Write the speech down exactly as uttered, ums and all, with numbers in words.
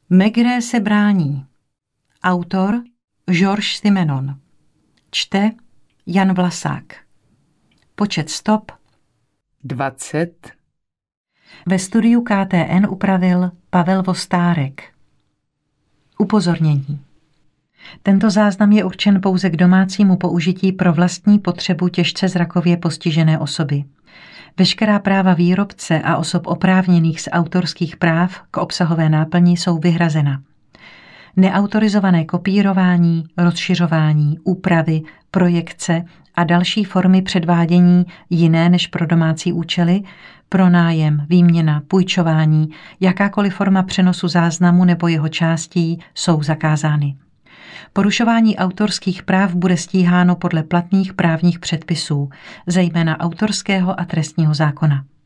Maigret se brání. Autor Georges Simenon. Čte Jan Vlasák. Počet stop dvacet. Ve studiu K T N upravil Pavel Vostárek. Upozornění. Tento záznam je určen pouze k domácímu použití pro vlastní potřebu těžce zrakově postižené osoby. Veškerá práva výrobce a osob oprávněných z autorských práv k obsahové náplni jsou vyhrazena. Neautorizované kopírování, rozšiřování, úpravy, projekce a další formy předvádění jiné než pro domácí účely, pronájem, výměna, půjčování, jakákoliv forma přenosu záznamu nebo jeho částí jsou zakázány. Porušování autorských práv bude stíháno podle platných právních předpisů, zejména autorského a trestního zákona.